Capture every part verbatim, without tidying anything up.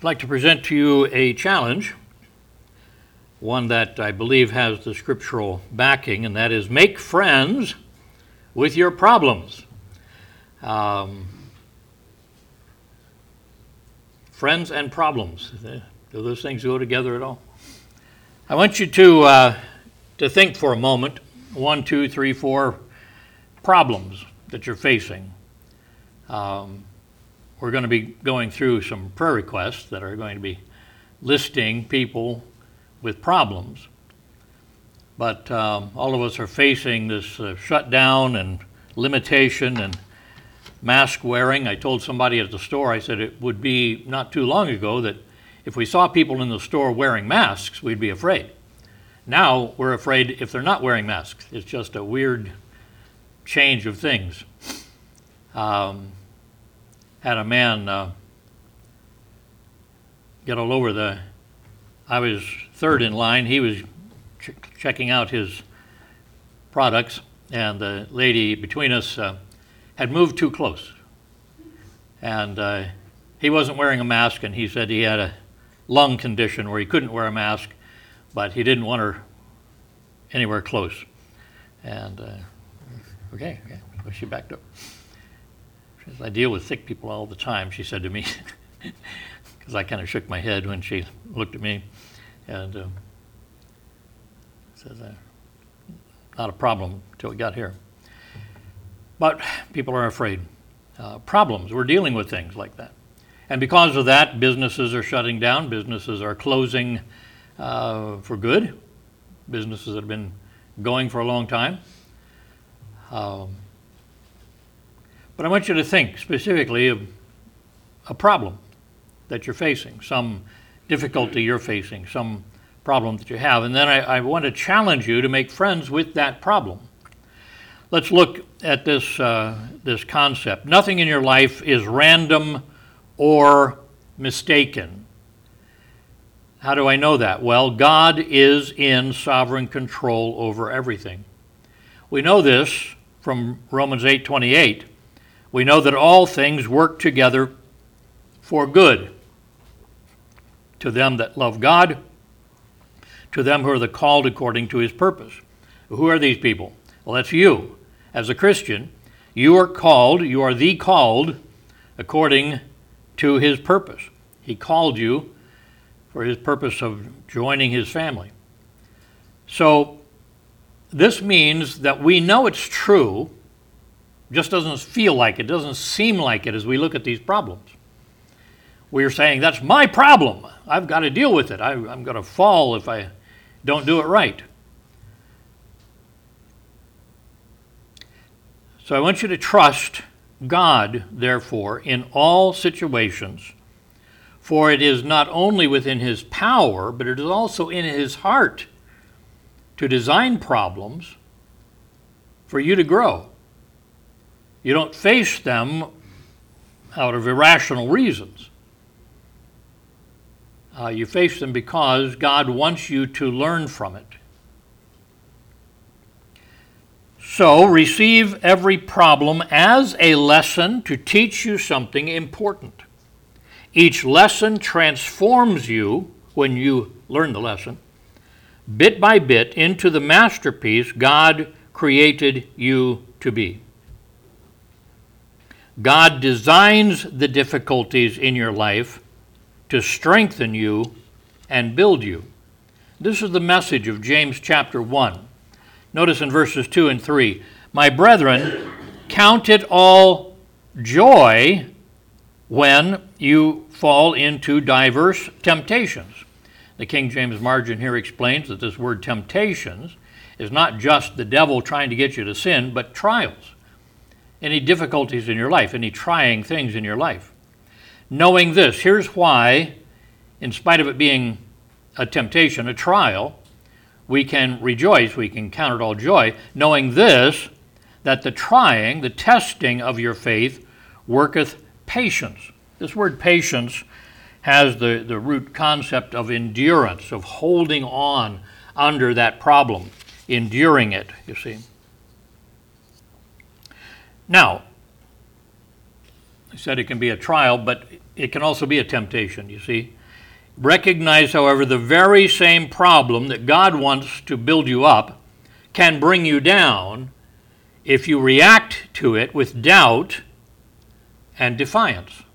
I'd like to present to you a challenge, one that I believe has the scriptural backing, and that is make friends with your problems. Um, friends and problems, do those things go together at all? I want you to uh, to think for a moment, one, two, three, four problems that you're facing. Um, we're going to be going through some prayer requests that are going to be listing people with problems. But um, all of us are facing this uh, shutdown and limitation and mask wearing. I told somebody at the store, I said it would be not too long ago that if we saw people in the store wearing masks, we'd be afraid. Now we're afraid if they're not wearing masks. It's just a weird change of things. Um, had a man uh, get all over the, I was third in line, he was ch- checking out his products, and the lady between us uh, had moved too close. And uh, he wasn't wearing a mask, and he said he had a lung condition where he couldn't wear a mask, but he didn't want her anywhere close. And uh, okay, okay, so she backed up. She says, I deal with sick people all the time, she said to me, because I kind of shook my head when she looked at me, and uh, says, uh, not a problem until we got here. But people are afraid. Uh, problems, we're dealing with things like that. And because of that, businesses are shutting down, businesses are closing uh, for good, businesses that have been going for a long time. Um, but I want you to think specifically of a problem that you're facing, some difficulty you're facing, some problem that you have. And then I, I want to challenge you to make friends with that problem. Let's look at this, uh, this concept. Nothing in your life is random or mistaken. How do I know that? Well, God is in sovereign control over everything. We know this from Romans eight twenty-eight. We know that all things work together for good to them that love God, to them who are the called according to his purpose. Who are these people? Well, that's you. As a Christian, you are called, you are the called according to his purpose. He called you for his purpose of joining his family. So this means that we know it's true, just doesn't feel like it, doesn't seem like it as we look at these problems. We're saying, that's my problem. I've got to deal with it. I, I'm going to fall if I don't do it right. So I want you to trust God, therefore, in all situations, for it is not only within his power, but it is also in his heart to design problems for you to grow. You don't face them out of irrational reasons. Uh, you face them because God wants you to learn from it. So receive every problem as a lesson to teach you something important. Each lesson transforms you, when you learn the lesson, bit by bit into the masterpiece God created you to be. God designs the difficulties in your life to strengthen you and build you. This is the message of James chapter one. Notice in verses two and three, my brethren, count it all joy when you fall into diverse temptations. The King James margin here explains that this word temptations is not just the devil trying to get you to sin, but trials. Any difficulties in your life, any trying things in your life. Knowing this, here's why, in spite of it being a temptation, a trial, we can rejoice, we can count it all joy, knowing this, that the trying, the testing of your faith worketh patience. This word patience has the, the root concept of endurance, of holding on under that problem, enduring it, you see. Now, I said it can be a trial, but it can also be a temptation, you see. Recognize, however, the very same problem that God wants to build you up can bring you down if you react to it with doubt and defiance.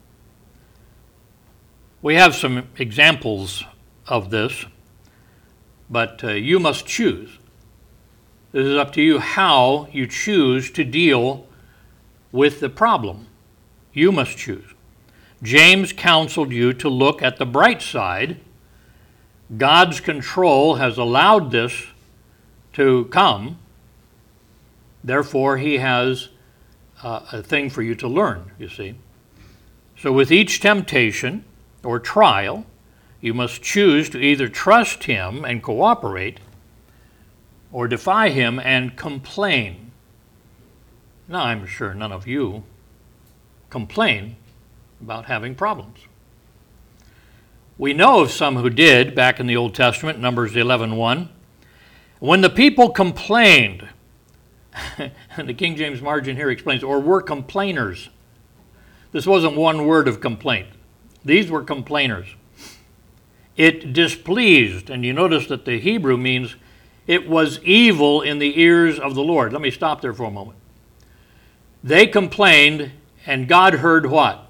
We have some examples of this, but uh, you must choose. This is up to you how you choose to deal with the problem. You must choose. James counseled you to look at the bright side. God's control has allowed this to come. Therefore, he has uh, a thing for you to learn, you see. So with each temptation or trial, you must choose to either trust him and cooperate or defy him and complain. Now, I'm sure none of you complain about having problems. We know of some who did back in the Old Testament, Numbers eleven one. When the people complained, and the King James margin here explains, or were complainers. This wasn't one word of complaint. These were complainers. It displeased, and you notice that the Hebrew means it was evil in the ears of the Lord. Let me stop there for a moment. They complained, and God heard what?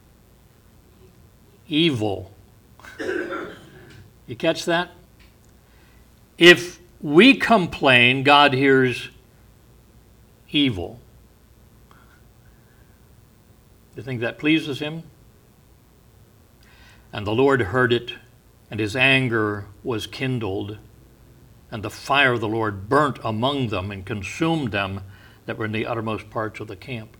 Evil. You catch that? If we complain, God hears evil. Do you think that pleases him? And the Lord heard it, and his anger was kindled, and the fire of the Lord burnt among them and consumed them that were in the uttermost parts of the camp.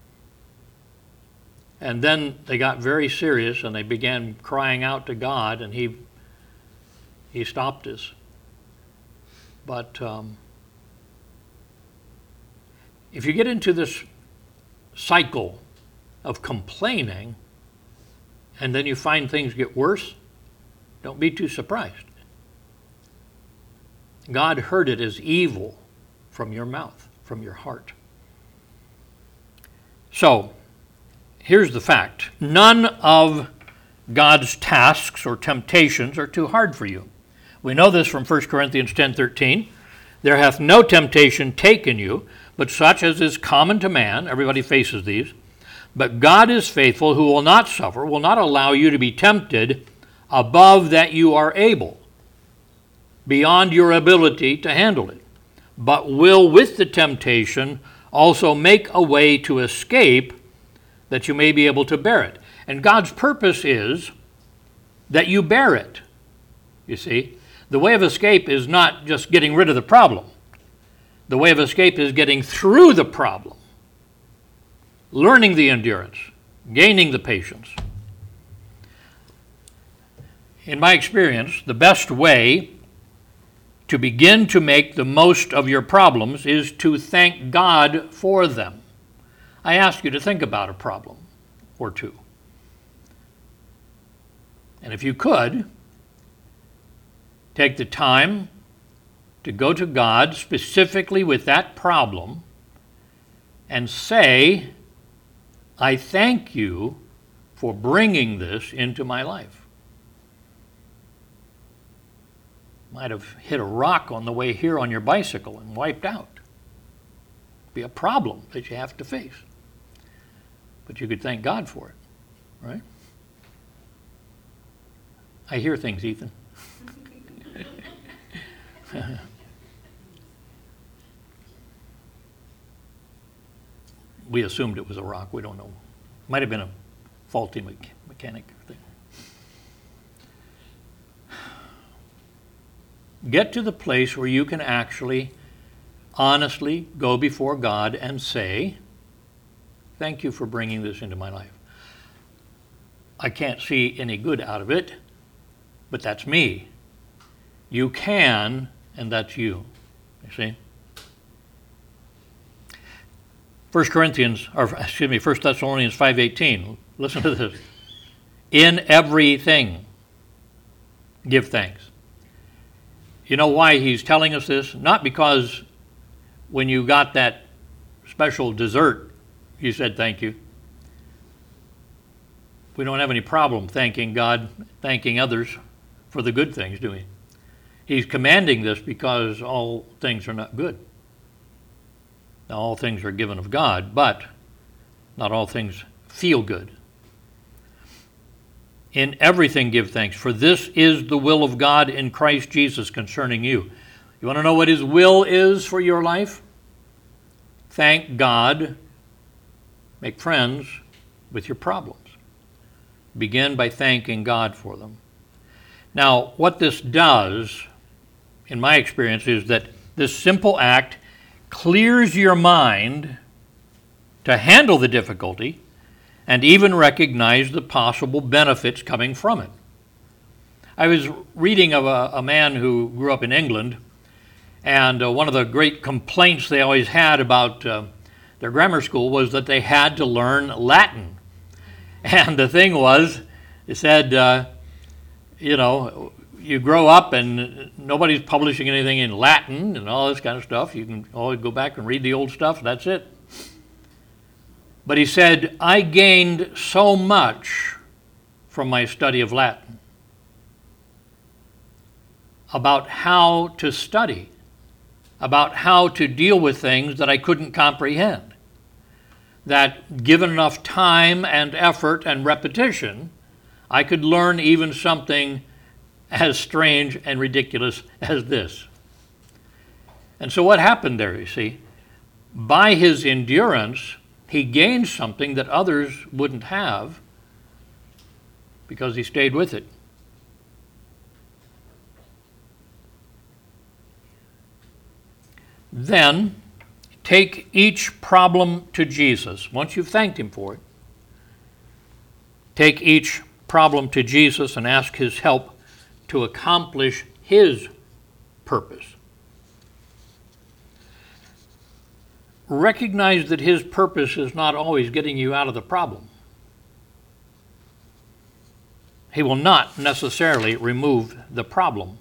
And then they got very serious, and they began crying out to God, and he he stopped us. But um, if you get into this cycle of complaining, and then you find things get worse, don't be too surprised. God heard it as evil from your mouth, from your heart. So, here's the fact. None of God's tasks or temptations are too hard for you. We know this from First Corinthians ten thirteen. There hath no temptation taken you, but such as is common to man. Everybody faces these. But God is faithful, who will not suffer, will not allow you to be tempted above that you are able, beyond your ability to handle it, but will with the temptation also make a way to escape, that you may be able to bear it. And God's purpose is that you bear it. You see, the way of escape is not just getting rid of the problem. The way of escape is getting through the problem, learning the endurance, gaining the patience. In my experience, the best way to begin to make the most of your problems is to thank God for them. I ask you to think about a problem or two. And if you could, take the time to go to God specifically with that problem and say, I thank you for bringing this into my life. Might have hit a rock on the way here on your bicycle and wiped out. Be a problem that you have to face. But you could thank God for it, right? I hear things, Ethan. We assumed it was a rock. We don't know. Might have been a faulty me- mechanic thing. Get to the place where you can actually honestly go before God and say, thank you for bringing this into my life. I can't see any good out of it, but that's me. You can, and that's you. You see? First Corinthians, or excuse me, First Thessalonians five eighteen. Listen to this. In everything, give thanks. You know why he's telling us this? Not because when you got that special dessert, you said thank you. we don't have any problem thanking God, thanking others for the good things, do we? He's commanding this because all things are not good. Now, all things are given of God, but not all things feel good. In everything give thanks, for this is the will of God in Christ Jesus concerning you. You want to know what His will is for your life? Thank God. Make friends with your problems. Begin by thanking God for them. Now, what this does, in my experience, is that this simple act clears your mind to handle the difficulty and even recognize the possible benefits coming from it. I was reading of a, a man who grew up in England, and uh, one of the great complaints they always had about uh, their grammar school was that they had to learn Latin. And the thing was, they said, uh, you know, you grow up and nobody's publishing anything in Latin and all this kind of stuff. You can always go back and read the old stuff, that's it. But he said, I gained so much from my study of Latin about how to study, about how to deal with things that I couldn't comprehend, that given enough time and effort and repetition, I could learn even something as strange and ridiculous as this. And so what happened there, you see? By his endurance, he gained something that others wouldn't have because he stayed with it. Then, take each problem to Jesus. Once you've thanked Him for it, take each problem to Jesus and ask His help to accomplish His purpose. Recognize that His purpose is not always getting you out of the problem. He will not necessarily remove the problem.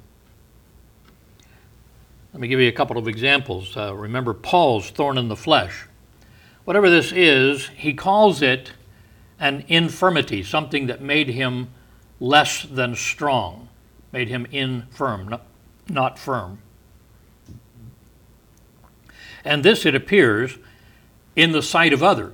Let me give you a couple of examples. Uh, remember Paul's thorn in the flesh. Whatever this is, he calls it an infirmity, something that made him less than strong, made him infirm, not, not firm. And this, it appears, in the sight of others.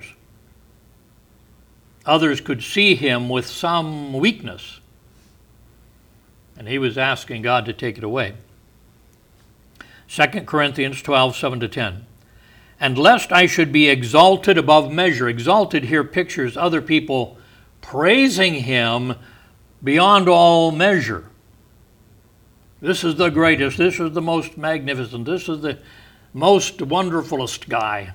Others could see him with some weakness, and he was asking God to take it away. Second Corinthians twelve, seven to ten. And lest I should be exalted above measure. Exalted here pictures other people praising him beyond all measure. This is the greatest. This is the most magnificent. This is the most wonderfulest guy.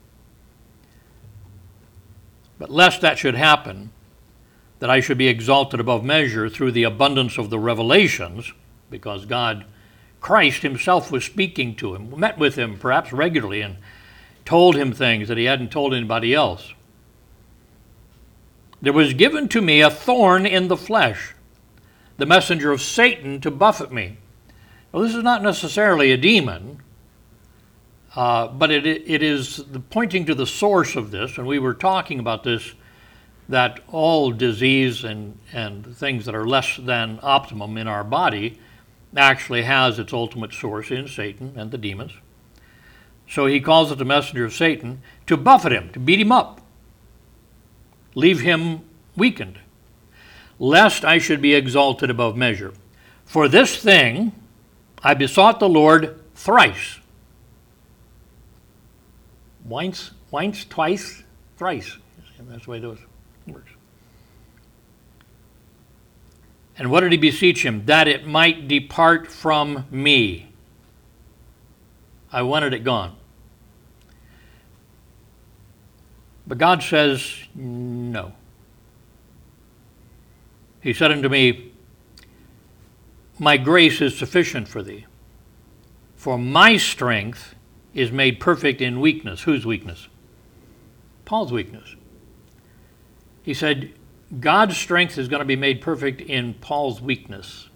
But lest that should happen, that I should be exalted above measure through the abundance of the revelations, because God, Christ himself was speaking to him, met with him perhaps regularly and told him things that he hadn't told anybody else. There was given to me a thorn in the flesh, the messenger of Satan to buffet me. Well, this is not necessarily a demon, uh, but it, it is the, pointing to the source of this, and we were talking about this, that all disease and, and things that are less than optimum in our body actually has its ultimate source in Satan and the demons. So he calls it the messenger of Satan to buffet him, to beat him up, leave him weakened, lest I should be exalted above measure. For this thing I besought the Lord thrice. Once, once, twice, thrice. That's the way those works. And what did he beseech him? That it might depart from me. I wanted it gone. But God says, no. He said unto me, my grace is sufficient for thee, for my strength is made perfect in weakness. Whose weakness? Paul's weakness. He said, God's strength is going to be made perfect in Paul's weakness.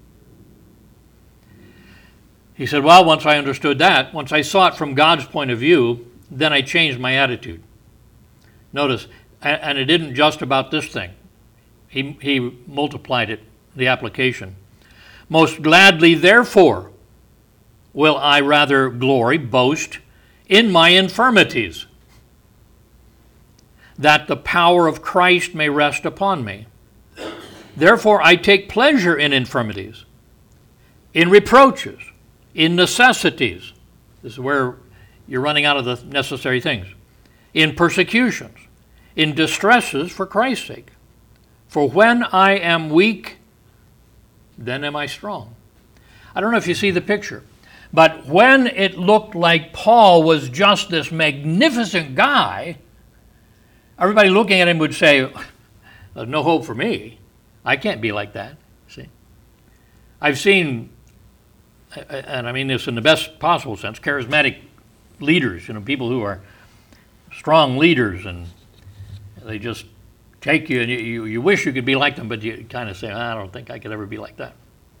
He said, well, once I understood that, once I saw it from God's point of view, then I changed my attitude. Notice, and it isn't just about this thing. He, he multiplied it, the application. Most gladly, therefore, will I rather glory, boast, in my infirmities, that the power of Christ may rest upon me. Therefore I take pleasure in infirmities, in reproaches, in necessities. This is where you're running out of the necessary things. In persecutions, in distresses for Christ's sake. For when I am weak, then am I strong. I don't know if you see the picture, but when it looked like Paul was just this magnificent guy, everybody looking at him would say, there's no hope for me. I can't be like that. See, I've seen, and I mean this in the best possible sense, charismatic leaders, you know, people who are strong leaders, and they just take you, and you, you, you wish you could be like them, but you kind of say, I don't think I could ever be like that.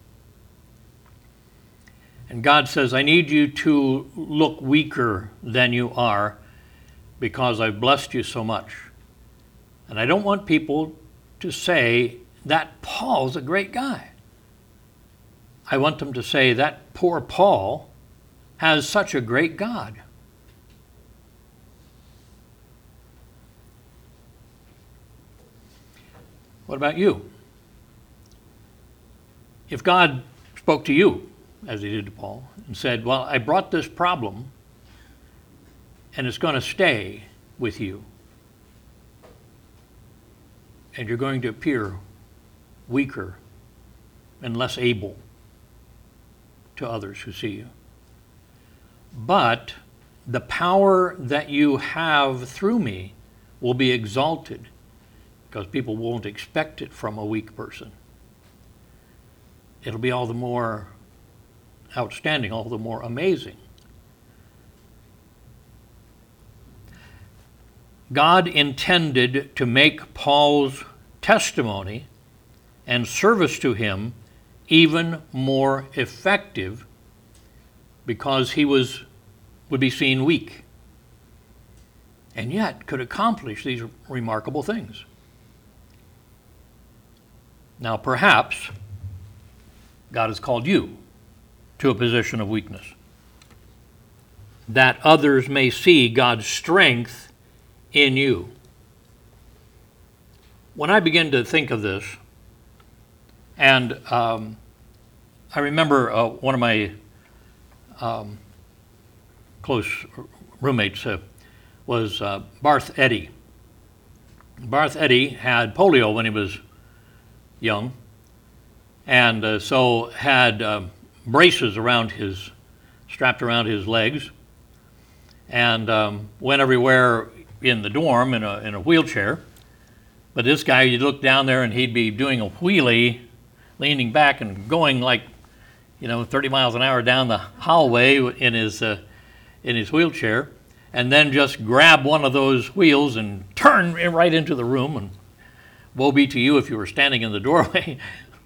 And God says, I need you to look weaker than you are because I've blessed you so much. And I don't want people to say that Paul's a great guy. I want them to say that poor Paul has such a great God. What about you? If God spoke to you, as he did to Paul, and said, well, I brought this problem, and it's going to stay with you, and you're going to appear weaker and less able to others who see you. But the power that you have through me will be exalted, because people won't expect it from a weak person. It'll be all the more outstanding, all the more amazing. God intended to make Paul's testimony and service to him even more effective because he was would be seen weak, and yet could accomplish these remarkable things. Now, perhaps God has called you to a position of weakness, that others may see God's strength in you. When I begin to think of this, and um, I remember uh, one of my um, close roommates uh, was uh, Barth Eddy. Barth Eddy had polio when he was young, and uh, so had uh, braces around his, strapped around his legs, and um, went everywhere in the dorm in a in a wheelchair. But this guy, you'd look down there and he'd be doing a wheelie, leaning back and going like, you know, thirty miles an hour down the hallway in his uh, in his wheelchair, and then just grab one of those wheels and turn right into the room, and woe be to you if you were standing in the doorway.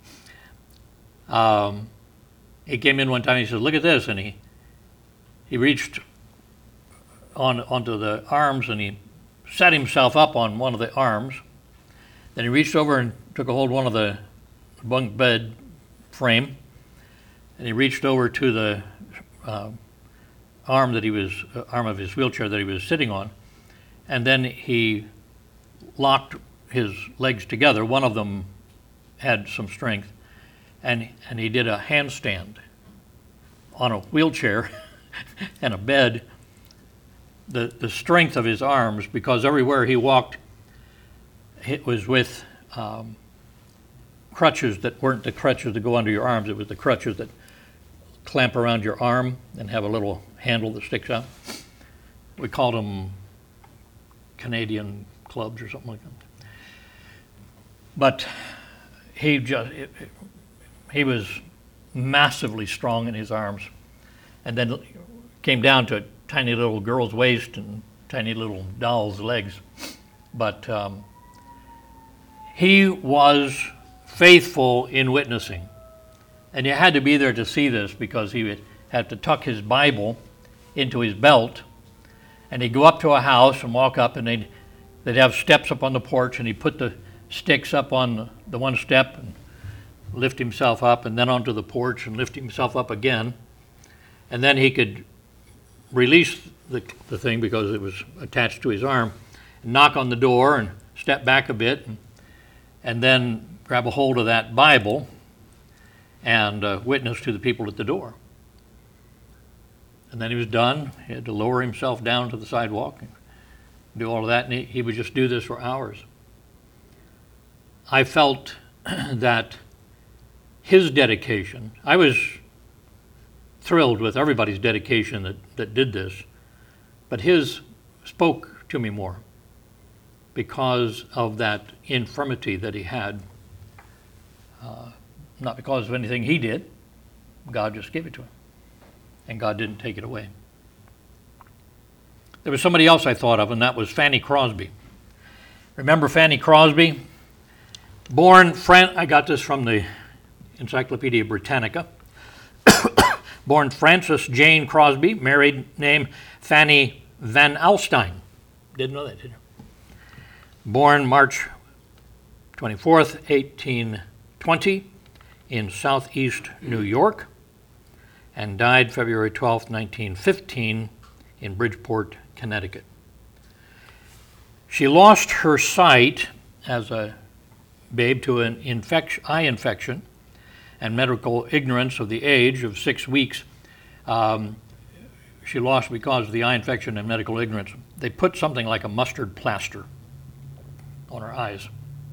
um, he came in one time and he said, look at this, and he he reached on onto the arms and he set himself up on one of the arms. Then he reached over and took a hold of one of the bunk bed frame, and he reached over to the uh, arm that he was uh, arm of his wheelchair that he was sitting on, and then he locked his legs together. One of them had some strength, and and he did a handstand on a wheelchair and a bed. The the strength of his arms, because everywhere he walked, it was with um, crutches that weren't the crutches that go under your arms. It was the crutches that clamp around your arm and have a little handle that sticks out. We called them Canadian clubs or something like that. But he just it, it, he was massively strong in his arms, and then came down to a tiny little girl's waist and tiny little doll's legs. But um, he was faithful in witnessing. And you had to be there to see this, because he would have to tuck his Bible into his belt, and he'd go up to a house and walk up, and they'd, they'd have steps up on the porch, and he'd put the sticks up on the, the one step and lift himself up, and then onto the porch and lift himself up again. And then he could release the, the thing because it was attached to his arm, and knock on the door and step back a bit, and, and then grab a hold of that Bible and uh, witness to the people at the door. And then he was done. He had to lower himself down to the sidewalk and do all of that, and he, he would just do this for hours. I felt that his dedication, I was thrilled with everybody's dedication that, that did this, but his spoke to me more because of that infirmity that he had. Uh, not because of anything he did. God just gave it to him. And God didn't take it away. There was somebody else I thought of, and that was Fanny Crosby. Remember Fanny Crosby? Born, Fran- I got this from the Encyclopedia Britannica. Born Frances Jane Crosby, married name Fanny Van Alstyne. Didn't know that, did you? Born March twenty-fourth, eighteen twenty, in southeast New York, and died February twelfth, nineteen fifteen, in Bridgeport, Connecticut. She lost her sight as a babe to an infection, eye infection and medical ignorance of the age of six weeks. Um, she lost because of the eye infection and medical ignorance. They put something like a mustard plaster on her eyes.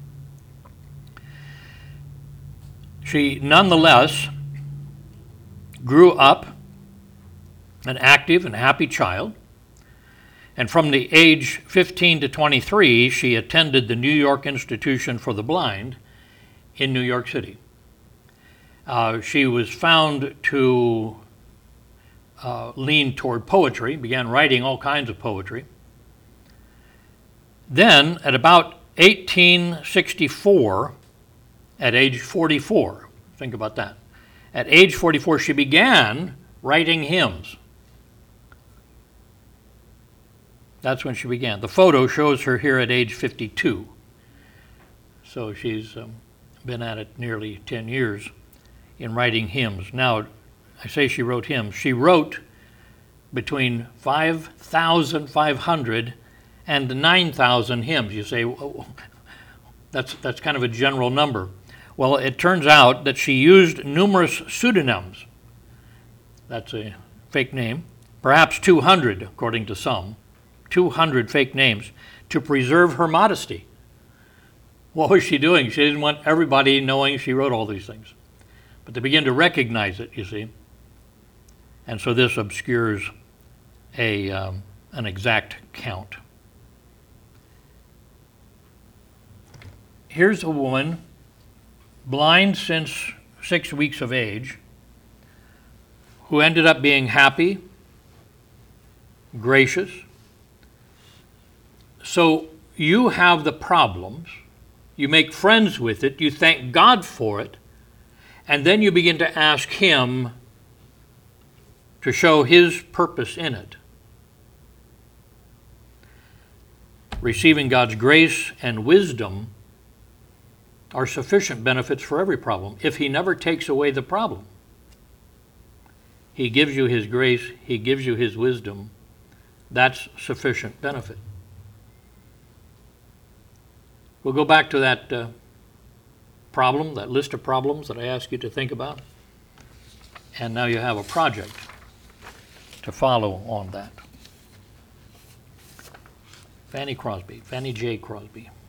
She nonetheless grew up an active and happy child, and from the age fifteen to twenty-three, she attended the New York Institution for the Blind in New York City. Uh, she was found to uh, lean toward poetry, began writing all kinds of poetry. Then, at about eighteen sixty-four, at age forty-four, think about that. At age forty-four, she began writing hymns. That's when she began. The photo shows her here at age fifty-two. So she's um, been at it nearly ten years in writing hymns. Now, I say she wrote hymns. She wrote between five thousand five hundred and nine thousand hymns. You say, oh, that's, that's kind of a general number. Well, it turns out that she used numerous pseudonyms. That's a fake name. Perhaps two hundred, according to some. two hundred fake names to preserve her modesty. What was she doing? She didn't want everybody knowing she wrote all these things. But they begin to recognize it, you see. And so this obscures a um, an exact count. Here's a woman, blind since six weeks of age, who ended up being happy, gracious. So you have the problems, you make friends with it, you thank God for it, and then you begin to ask Him to show His purpose in it. Receiving God's grace and wisdom are sufficient benefits for every problem. If He never takes away the problem, He gives you His grace, He gives you His wisdom, that's sufficient benefit. We'll go back to that uh, problem, that list of problems that I asked you to think about. And now you have a project to follow on that. Fanny Crosby, Fanny J. Crosby.